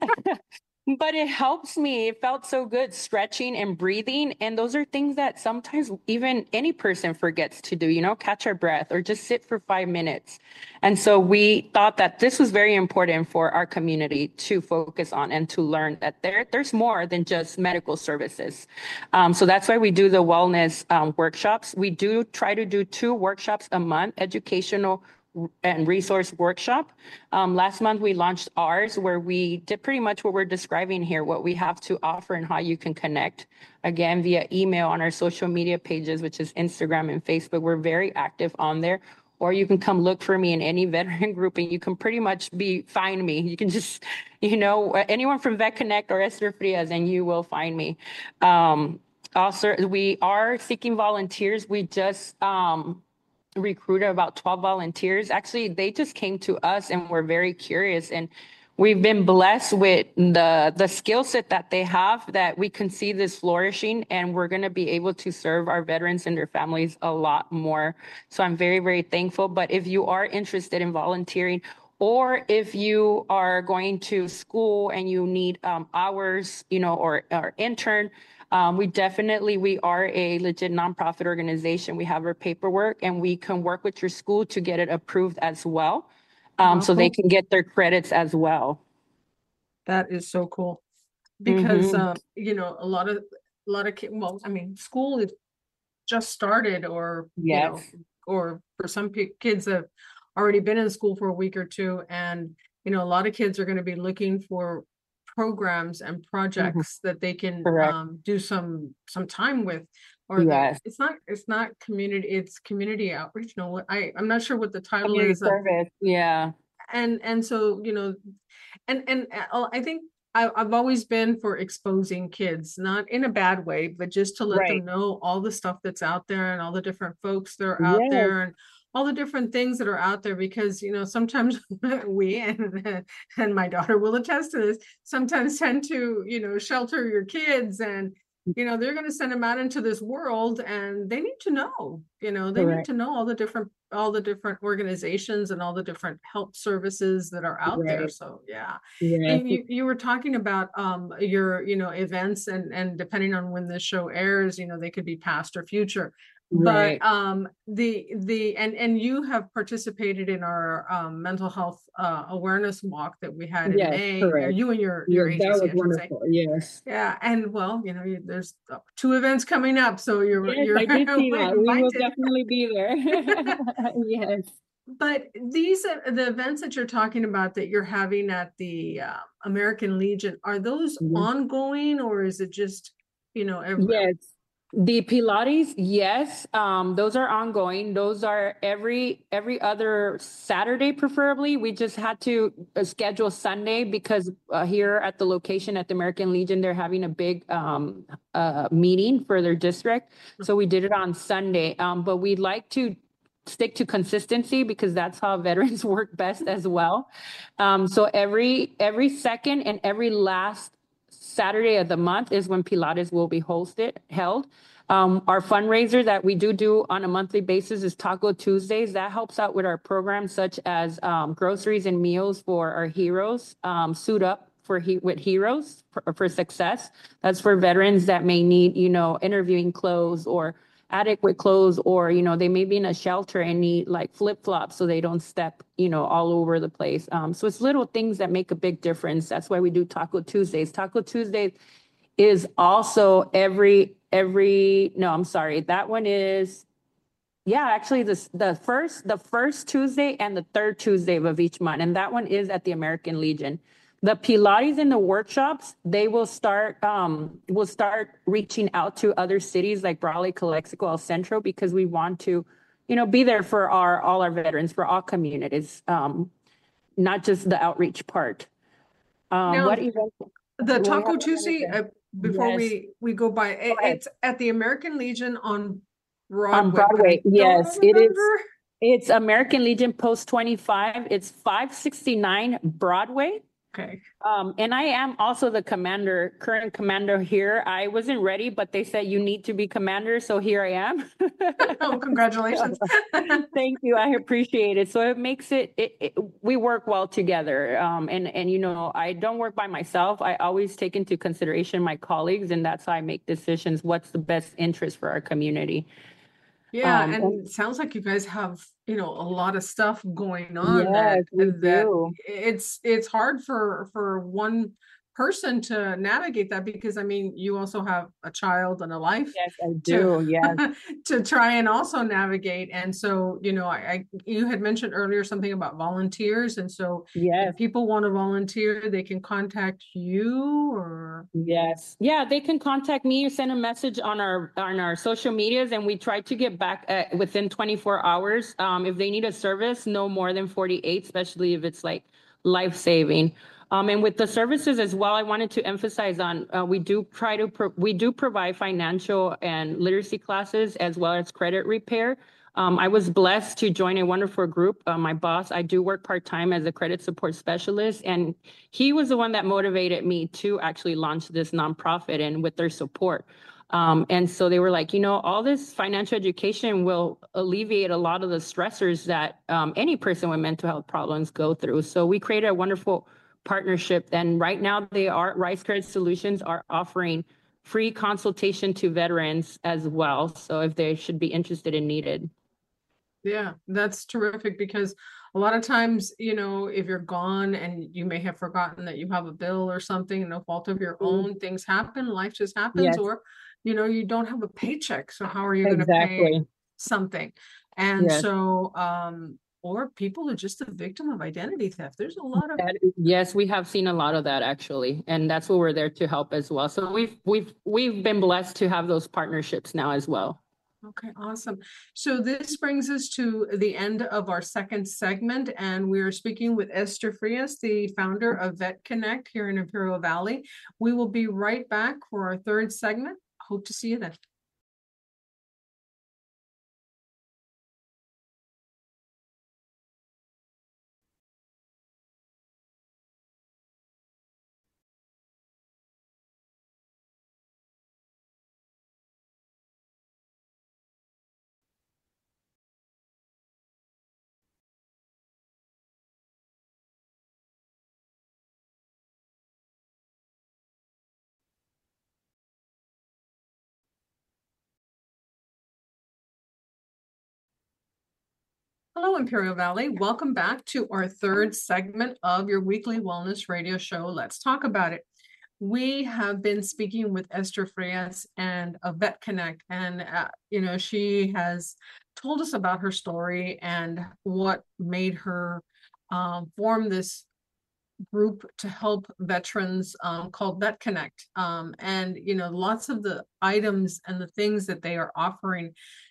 But it helps me. It felt so good stretching and breathing. And those are things that sometimes even any person forgets to do, you know, catch our breath or just sit for five minutes. And so we thought that this was very important for our community to focus on and to learn that there, there's more than just medical services. Um, so that's why we do the wellness um, workshops. We do try to do two workshops a month, educational and resource workshop. Um, last month, we launched ours where we did pretty much what we're describing here, what we have to offer and how you can connect. Again, via email on our social media pages, which is Instagram and Facebook. We're very active on there. Or you can come look for me in any veteran group and you can pretty much be find me. You can just, you know, anyone from Vet Connect or Esther Frias and you will find me. Um, also, we are seeking volunteers. We just, um, recruited about twelve volunteers. Actually, they just came to us and were very curious, and we've been blessed with the the skill set that they have, that we can see this flourishing, and we're going to be able to serve our veterans and their families a lot more. So I'm very, very thankful. But if you are interested in volunteering, or if you are going to school and you need um, hours, you know, or, or intern, Um, we definitely, we are a legit nonprofit organization. We have our paperwork and we can work with your school to get it approved as well. Um, so they can get their credits as well. That is so cool. Because, Mhm. um, you know, a lot of, a lot of kids, well, I mean, school is just started or, you know, Yes. or for some pe- kids that have already been in school for a week or two. And, you know, a lot of kids are going to be looking for programs and Mhm. projects that they can Correct. um, do some, some time with. Or the, Yes. it's not, it's not community, it's community outreach. No, what I, I'm not sure what the title Community is of, service. Yeah. and and so you know, and and uh, I think I, I've always been for exposing kids, not in a bad way, but just to let Right. them know all the stuff that's out there and all the different folks that are out Yes. there and all the different things that are out there. Because you know, sometimes we and and my daughter will attest to this. Sometimes tend to you know shelter your kids and you know they're going to send them out into this world and they need to know you know they need Correct. to know all the different all the different organizations and all the different help services that are out there. Right. So yeah. Yes. And you, you were talking about um your you know events and and depending on when the show airs, you know they could be past or future. But Right. um the the and and you have participated in our um mental health uh awareness walk that we had in Yes. May, or Correct. you and your your Yes, that agency, was I should say. wonderful. Yes. Yeah, and well, you know, you- there's uh, two events coming up, so you're Yes, you're I did see that. We will invited. definitely be there. Yes. But these are the events that you're talking about that you're having at the uh, American Legion. Are those Yes. ongoing, or is it just, you know, ev- Yes. The Pilates, yes, um, those are ongoing. Those are every every other Saturday, preferably. We just had to uh, schedule Sunday because uh, here at the location at the American Legion, they're having a big um, uh, meeting for their district. So we did it on Sunday. Um, but we'd like to stick to consistency because that's how veterans work best as well. Um, so every every second and every last Saturday of the month is when Pilates will be hosted, held. Um, our fundraiser that we do do on a monthly basis is Taco Tuesdays. That helps out with our programs such as um, groceries and meals for our heroes, um, Suit Up for he with heroes for, for success. That's for veterans that may need, you know, interviewing clothes or adequate clothes, or you know they may be in a shelter and need like flip-flops so they don't step you know all over the place. Um, so it's little things that make a big difference. That's why we do Taco Tuesdays. Taco Tuesdays is also every every no I'm sorry that one is yeah actually this the first the first Tuesday and the third Tuesday of each month, and that one is at the American Legion. The Pilates and the workshops, they will start um will start reaching out to other cities like Brawley, Calexico, El Centro, because we want to, you know, be there for our all our veterans, for all communities, um, not just the outreach part. Um, now what event? the We have Taco another Tuesday? event. Uh, before Yes, we we go by, it, go ahead. it's at the American Legion on On Broadway, but I Broadway, don't yes, it is. remember. It's American Legion Post twenty-five. It's five sixty-nine Broadway. Okay. Um, and I am also the commander, current commander here. I wasn't ready, but they said you need to be commander, so here I am. Oh, congratulations. Thank you. I appreciate it. So it makes it, it, it we work well together. Um, and and you know, I don't work by myself. I always take into consideration my colleagues, and that's how I make decisions. What's the best interest for our community? Yeah, Um, and and it sounds like you guys have, you know, a lot of stuff going on that yes, we that do. it's it's hard for for one person to navigate that, because I mean, you also have a child and a life Yes, I to do. Yes, to try and also navigate. And so, you know, I, I you had mentioned earlier something about volunteers, and so if yes. people want to volunteer, they can contact you or Yes. Yeah, they can contact me or send a message on our on our social medias, and we try to get back uh, within twenty-four hours. Um, if they need a service, no more than forty-eight, especially if it's like life-saving. Um, and with the services as well, I wanted to emphasize on uh, we do try to pro- we do provide financial and literacy classes as well as credit repair. Um, I was blessed to join a wonderful group. Uh, my boss, I do work part-time as a credit support specialist, and he was the one that motivated me to actually launch this nonprofit and with their support. Um, and so they were like, you know, all this financial education will alleviate a lot of the stressors that um, any person with mental health problems go through. So we created a wonderful partnership. And right now they are, Rice Credit Solutions are offering free consultation to veterans as well. So if they should be interested and needed. yeah, that's terrific, because a lot of times, you know, if you're gone and you may have forgotten that you have a bill or something, no fault of your Mhm. own, things happen, life just happens, Yes, or, you know, you don't have a paycheck. So how are you going to pay exactly. something? And Yes. so, um, or people are just a victim of identity theft. There's a lot of, That, yes, we have seen a lot of that actually, and that's what we're there to help as well. So we've we've we've been blessed to have those partnerships now as well. Okay, awesome. So this brings us to the end of our second segment, and we are speaking with Esther Frias, the founder of Vet Connect here in Imperial Valley. We will be right back for our third segment. Hope to see you then. Hello, Imperial Valley. Welcome back to our third segment of your weekly wellness radio show. Let's talk about it. We have been speaking with Esther Frias and of Vet Connect, and uh, you know, she has told us about her story and what made her um, form this group to help veterans um, called Vet Connect. Um, and you know, lots of the items and the things that they are offering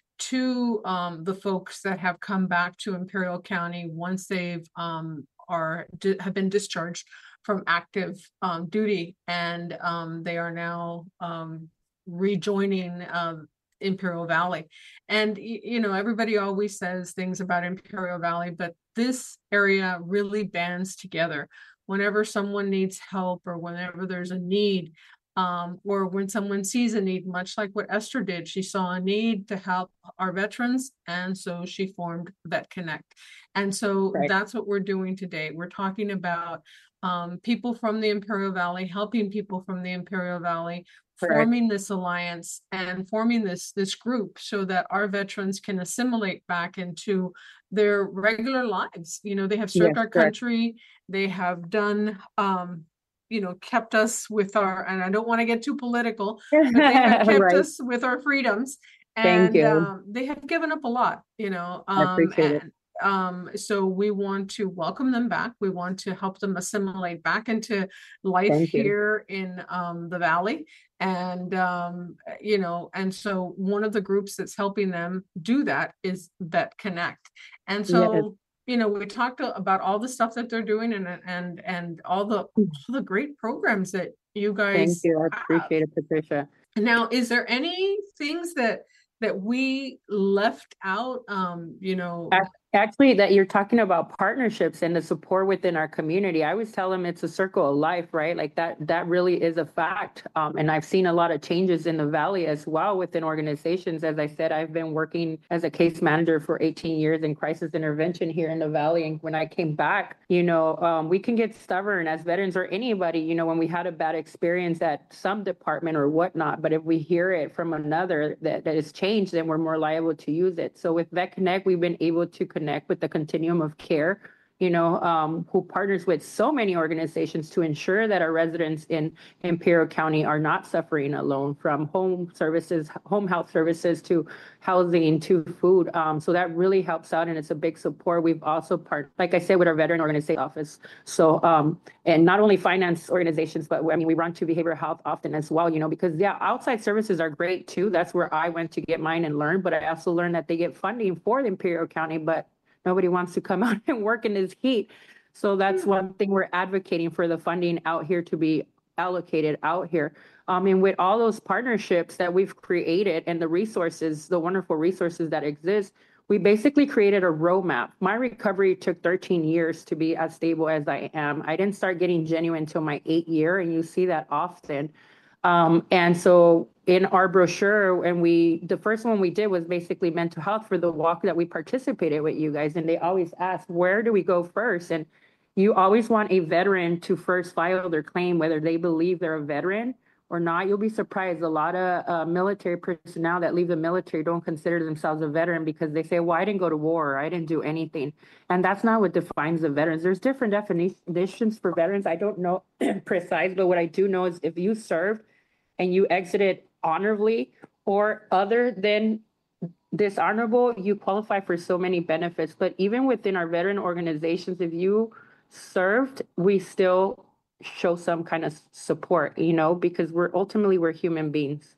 to um, the folks that have come back to Imperial County once they've um, are have been discharged from active um, duty, and um, they are now um, rejoining uh, Imperial Valley. And you know, everybody always says things about Imperial Valley, but this area really bands together. Whenever someone needs help or whenever there's a need, um, or when someone sees a need, much like what Esther did, she saw a need to help our veterans, and so she formed Vet Connect. And so Right. that's what we're doing today. We're talking about um, people from the Imperial Valley, helping people from the Imperial Valley, Correct. forming this alliance and forming this this group so that our veterans can assimilate back into their regular lives. You know, they have served Yes, our correct. country, they have done um, you know, kept us with our, and I don't want to get too political, but they have kept Right. us with our freedoms, Thank and you. um, they have given up a lot, you know, I um, appreciate it. and um, so we want to welcome them back. We want to help them assimilate back into life Thank you. here in um, the Valley. And, um, you know, and so one of the groups that's helping them do that is Vet Connect. And Yes. so, you know, we talked about all the stuff that they're doing, and and and all the all the great programs that you Thank guys you. I have. appreciate it, Patricia. Now, is there any things that that we left out? Um, you know, Ac- Actually, that you're talking about partnerships and the support within our community. I always tell them it's a circle of life, right? Like that, that really is a fact. Um, and I've seen a lot of changes in the Valley as well within organizations. As I said, I've been working as a case manager for eighteen years in crisis intervention here in the Valley. And when I came back, you know, um, we can get stubborn as veterans or anybody, you know, when we had a bad experience at some department or whatnot. But if we hear it from another that, that has changed, then we're more liable to use it. So with Vet Connect, we've been able to connect with the continuum of care, you know, um, who partners with so many organizations to ensure that our residents in Imperial County are not suffering alone, from home services, home health services to housing to food. Um, so that really helps out, and it's a big support. We've also part, like I said, with our veteran organization office. So, um, and not only finance organizations, but I mean, we run to behavioral health often as well, you know, because yeah, outside services are great too. That's where I went to get mine and learn, but I also learned that they get funding for the Imperial County, but nobody wants to come out and work in this heat. So that's one thing we're advocating for, the funding out here to be allocated out here. Um, and with all those partnerships that we've created and the resources, the wonderful resources that exist, we basically created a roadmap. My recovery took thirteen years to be as stable as I am. I didn't start getting genuine until my eighth year, and you see that often. Um, and so in our brochure, and we, the first one we did was basically mental health for the walk that we participated with you guys. And they always ask, where do we go first? And you always want a veteran to first file their claim, whether they believe they're a veteran or not. You'll be surprised. A lot of uh, military personnel that leave the military don't consider themselves a veteran because they say, well, I didn't go to war, or I didn't do anything. And that's not what defines the veterans. There's different definitions for veterans. I don't know precise, but what I do know is if you served and you exited honorably or other than dishonorable, you qualify for so many benefits. But even within our veteran organizations, if you served, we still show some kind of support, you know, because we're ultimately we're human beings.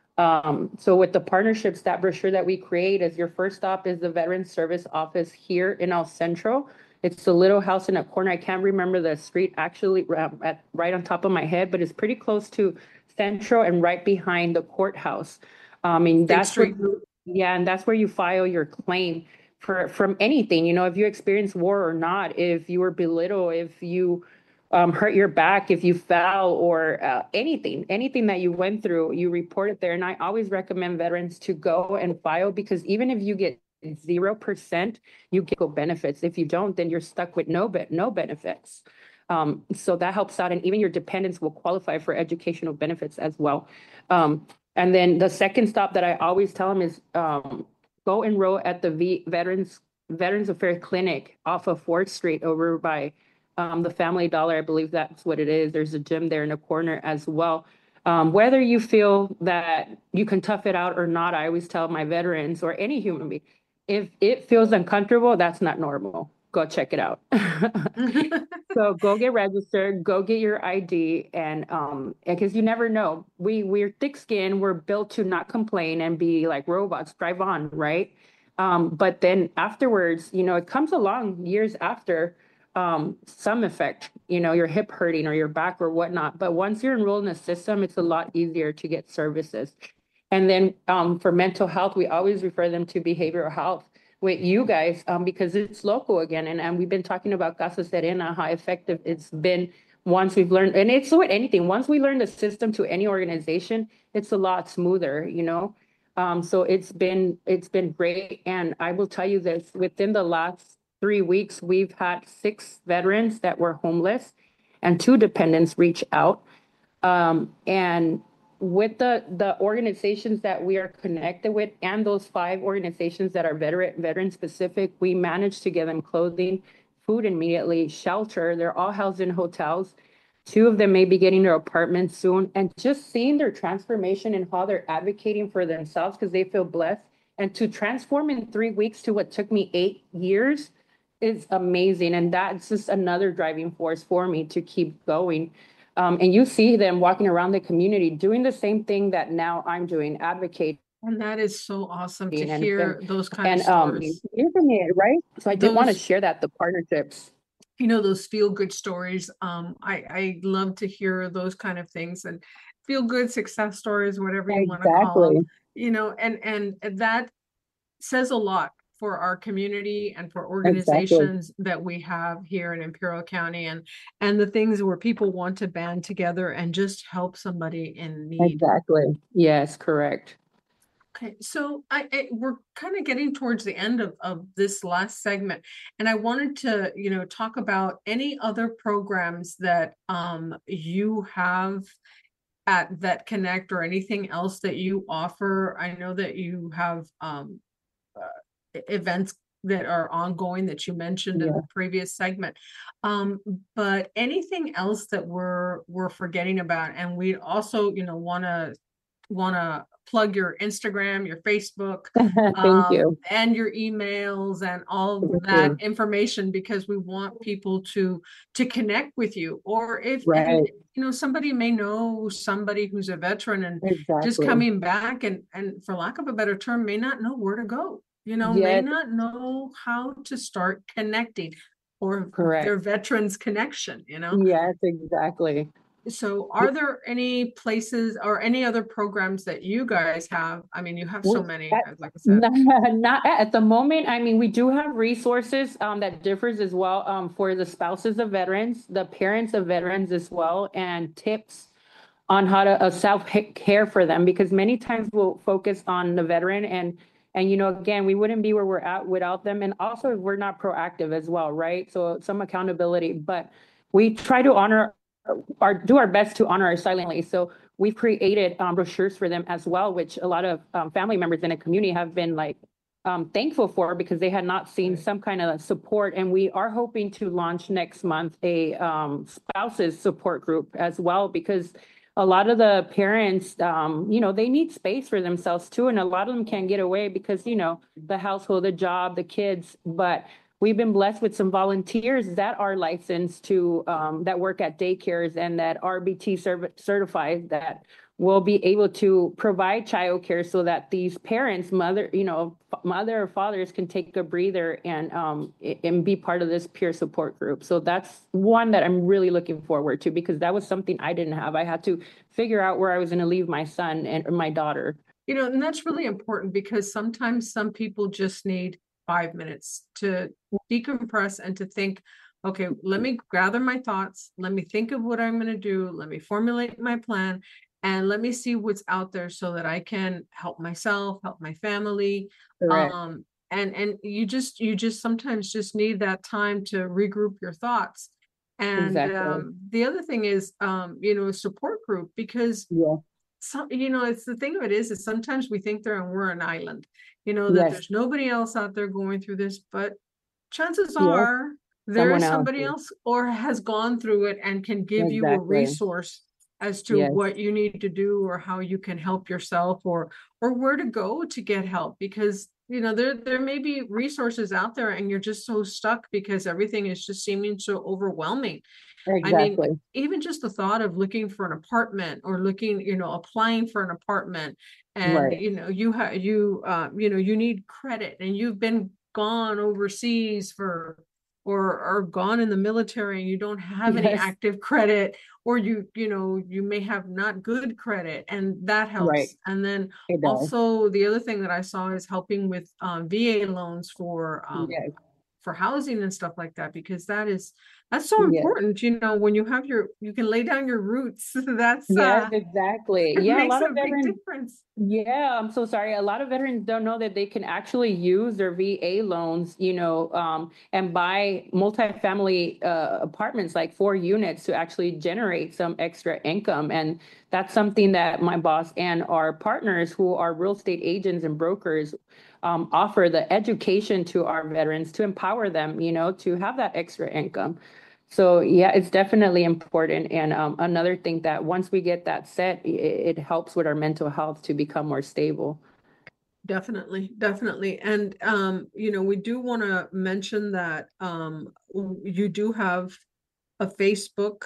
Um, so with the partnerships, that brochure that we create is your first stop is the Veteran Service Office here in El Centro. It's a little house in a corner. I can't remember the street actually um, at, right on top of my head, but it's pretty close to Central and right behind the courthouse. Um, and State that's where, Street. you- yeah, and that's where you file your claim for from anything, you know, if you experience war or not, if you were belittled, if you um, hurt your back, if you fell, or uh, anything, anything that you went through, you report it there. And I always recommend veterans to go and file because even if you get zero percent, you get benefits. If you don't, then you're stuck with no be- no benefits. Um, so that helps out, and even your dependents will qualify for educational benefits as well. Um, and then the second stop that I always tell them is um, go enroll at the v- Veterans Veterans Affairs Clinic off of Fourth Street over by um, the Family Dollar. I believe that's what it is. There's a gym there in the corner as well. Um, whether you feel that you can tough it out or not, I always tell my veterans or any human being, if it feels uncomfortable, that's not normal. Go check it out. So go get registered, go get your I D, and um, because you never know. We we're thick skinned, we're built to not complain and be like robots, drive on, right? Um, but then afterwards, you know, it comes along years after um, some effect, you know, your hip hurting or your back or whatnot. But once you're enrolled in the system, it's a lot easier to get services. And then um, for mental health, we always refer them to behavioral health with you guys um, because it's local again. And, and we've been talking about Casa Serena, how effective it's been once we've learned, and it's with anything, once we learn the system to any organization, it's a lot smoother, you know? Um, so it's been, it's been great. And I will tell you this, within the last three weeks, we've had six veterans that were homeless and two dependents reach out. Um, and with the, the organizations that we are connected with and those five organizations that are veteran, veteran specific, we managed to get them clothing, food immediately, shelter. They're all housed in hotels. Two of them may be getting their apartments soon. And just seeing their transformation and how they're advocating for themselves because they feel blessed. And to transform in three weeks to what took me eight years is amazing. And that's just another driving force for me to keep going. Um, and you see them walking around the community doing the same thing that now I'm doing, advocating And that is so awesome to and hear those kind of and um stories. using it, right? So I did want to Those, share that, the partnerships. you know, those feel good stories. Um, I, I love to hear those kind of things and feel good success stories, whatever you want to call them, Exactly. you know, and, and that says a lot for our community and for Exactly. organizations that we have here in Imperial County and and the things where people want to band together and just help somebody in need. Exactly. Yes, correct. Okay, so I, I we're kind of getting towards the end of, of this last segment, and I wanted to, you know, talk about any other programs that um you have at Vet Connect or anything else that you offer. I know that you have um uh, e- events that are ongoing that you mentioned in Yeah. the previous segment. Um, but anything else that we're we're forgetting about, and we also, you know, want to want to plug your Instagram, your Facebook, Thank um, you. and your emails and all Thank that you. information because we want people to to connect with you. Or if and Right. you know somebody may know somebody who's a veteran and just Exactly. coming back and and for lack of a better term may not know where to go. You know, may Yes, not know how to start connecting or correct. their veterans connection. You know, Yes, exactly. so are there any places or any other programs that you guys have? I mean, you have so We- many, at- as like I said. Not, not at the moment. I mean, we do have resources um, that differs as well um, for the spouses of veterans, the parents of veterans as well, and tips on how to uh, self care for them because many times we'll focus on the veteran and and you know again we wouldn't be where we're at without them and also we're not proactive as well, right? So some accountability, but we try to honor our do our best to honor our silently. So we've created um, brochures for them as well, which a lot of um, family members in the community have been like um, thankful for because they had not seen some kind of support. And we are hoping to launch next month a um, spouses support group as well because a lot of the parents, um, you know, they need space for themselves too. And a lot of them can't get away because, you know, the household, the job, the kids. But we've been blessed with some volunteers that are licensed to, um, that work at daycares and that R B T certified that we'll be able to provide childcare so that these parents, mother, you know, f- mother or fathers can take a breather and um a- and be part of this peer support group. So that's one that I'm really looking forward to because that was something I didn't have. I had to figure out where I was going to leave my son and or my daughter. You know, and that's really important because sometimes some people just need five minutes to decompress and to think, okay, let me gather my thoughts, let me think of what I'm going to do, let me formulate my plan, and let me see what's out there so that I can help myself, help my family. Correct. Um, and and you just you just sometimes just need that time to regroup your thoughts. And Exactly. um, the other thing is, um, you know, a support group because Yeah. some, you know, it's the thing of it is, is sometimes we think they're and we're an island, you know, that Yes. there's nobody else out there going through this, but chances Yes. are there Someone is else. somebody else or has gone through it and can give you a Exactly. resource as to Yes. what you need to do or how you can help yourself or or where to go to get help because you know there there may be resources out there and you're just so stuck because everything is just seeming so overwhelming. I mean, Exactly. even just the thought of looking for an apartment or looking, you know, applying for an apartment and, Right. you know, you have, you, uh, you know, you need credit and you've been gone overseas for, or, or gone in the military and you don't have any Yes. active credit or you, you know, you may have not good credit and that Right. helps. And then It does. also the other thing that I saw is helping with um, V A loans for, um, Yes. for housing and stuff like that because that is that's so Yes. important, you know, when you have your you can lay down your roots. That's Yes, uh exactly. it Yeah, a makes lot a of big veterans. difference. Yeah, I'm so sorry. A lot of veterans don't know that they can actually use their V A loans, you know, um, and buy multifamily uh, apartments, like four units, to actually generate some extra income. And that's something that my boss and our partners, who are real estate agents and brokers, um, offer the education to our veterans to empower them, you know, to have that extra income. So yeah, it's definitely important. And um, another thing that once we get that set, it, it helps with our mental health to become more stable. Definitely, definitely. And um, you know, we do want to mention that um you do have a Facebook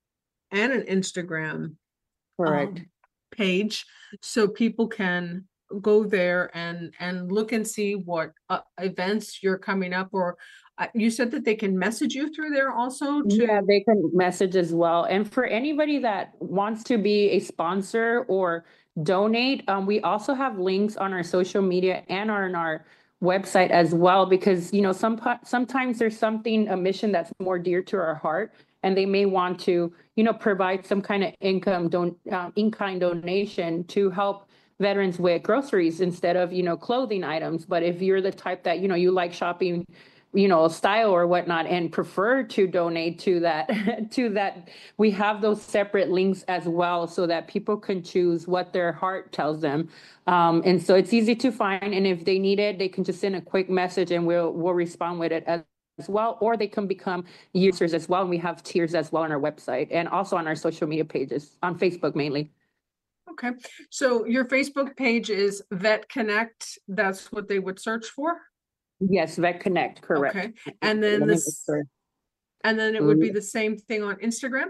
and an Instagram Correct. um page so people can go there and and look and see what uh, events you're coming up or uh, you said that they can message you through there also Yeah, to they can message as well. And for anybody that wants to be a sponsor or donate, um, we also have links on our social media and on our website as well, because, you know, some, sometimes there's something, a mission that's more dear to our heart, and they may want to, you know, provide some kind of income, don't, um, in-kind donation to help veterans with groceries instead of, you know, clothing items. But if you're the type that, you know, you like shopping, you know, style or whatnot and prefer to donate to that, to that, we have those separate links as well so that people can choose what their heart tells them. Um, and so it's easy to find. And if they need it, they can just send a quick message and we'll, we'll respond with it as, as well, or they can become users as well. And we have tiers as well on our website and also on our social media pages, on Facebook mainly. okay. So your Facebook page is Vet Connect. That's what they would search for. Yes, Vet Connect, correct. Okay. And then Let me make this sure. and then it would be the same thing on Instagram.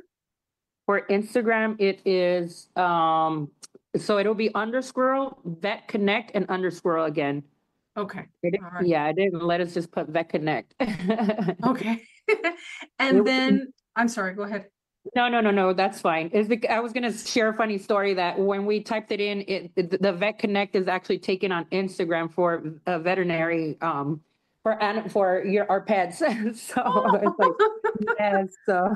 For Instagram, it is, um, so it'll be underscore vet connect and underscore again. Okay. It, All right. yeah, I didn't let us just put vet connect. Okay. And It- then I'm sorry, go ahead. no, no, no, no, that's fine. Is the, I was gonna share a funny story that when we typed it in, it, it- the vet connect is actually taken on Instagram for a veterinary, um, for, and for your, our pets. So it's like, yes, so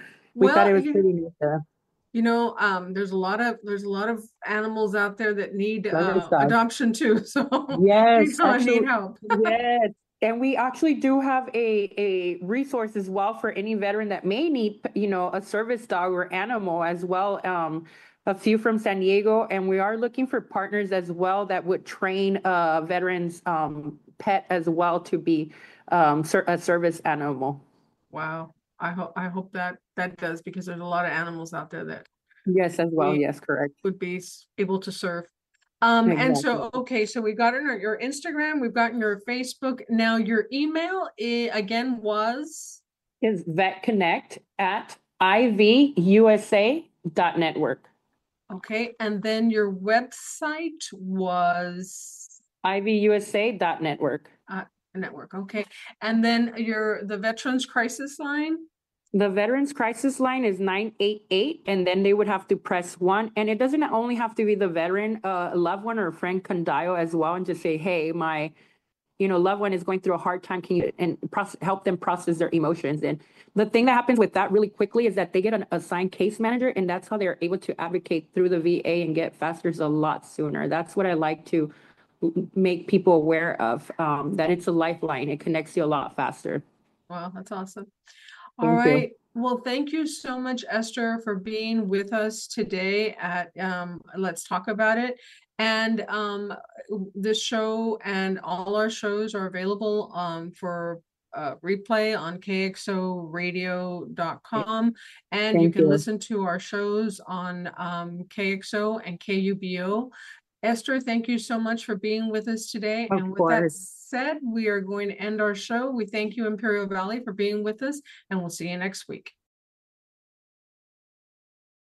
we thought it Well, was you pretty neat. uh, you know, um, there's a lot of there's a lot of animals out there that need Service uh dog. adoption too. So you Yes, know, I need actually, help. yes. And we actually do have a, a resource as well for any veteran that may need, you know, a service dog or animal as well. Um, a few from San Diego, and we are looking for partners as well that would train uh veterans um pet as well to be um ser- a service animal. Wow. I hope I hope that that does because there's a lot of animals out there that Yes, as well. we Yes, correct. would be s- able to serve. Um, and Exactly. so, okay, so we've gotten your, your Instagram, we've gotten your Facebook. Now your email i- again was, Is vet connect at I V U S A dot network. Okay, and then your website was I V U S A dot network. uh, network, okay. And then your, the Veterans Crisis Line? The Veterans Crisis Line is nine eight eight, and then they would have to press one. And it doesn't only have to be the veteran, uh, a loved one or a friend can dial as well and just say, hey, my, you know, loved one is going through a hard time. Can you, and process, help them process their emotions. And the thing that happens with that really quickly is that they get an assigned case manager, and that's how they're able to advocate through the V A and get faster a lot sooner. That's what I like to make people aware of, um, that it's a lifeline. It connects you a lot faster. Wow, that's awesome. All Thank you. right. Well, thank you so much, Esther, for being with us today at um, Let's Talk About It. And um, this show and all our shows are available um, for uh, replay on K X O radio dot com. And you Thank can you. listen to our shows on um, K X O and K U B O. Esther, thank you so much for being with us today. Of And with that course. said, we are going to end our show. We thank you, Imperial Valley, for being with us, and we'll see you next week.